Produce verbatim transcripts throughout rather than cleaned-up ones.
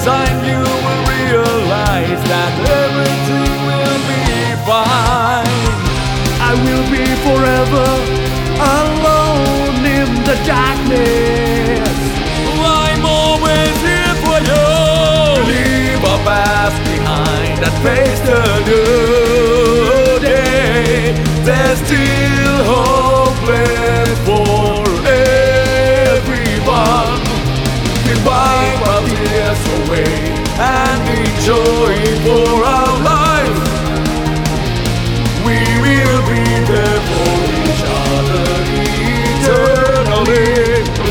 time you will realize that everything will be fine. I will be forever alone in the darkness. I'm always here for you. Leave our past behind and face the new day. There's still hope left for everyone. We wipe our tears away and enjoy for our life. We will be there for each other eternally.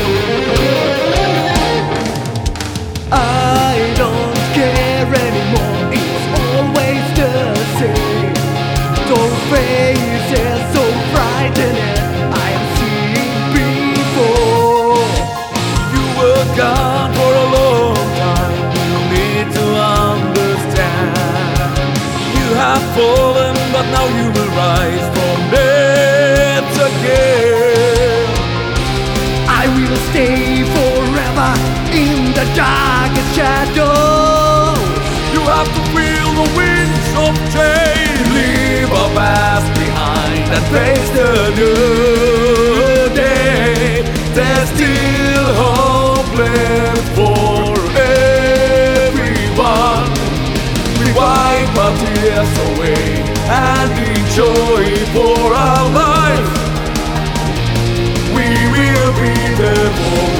I don't care anymore, it's always the same. Those faces so frightening I have seen before. You were gone for a long time, you need to understand. You have fallen, but now you will rise from it again. I will stay forever in the darkest shadows. You have to feel the winds of change. Leave our past behind and face the new day. There's still hope left for everyone. We wipe our tears away and enjoy for our life. We will be there for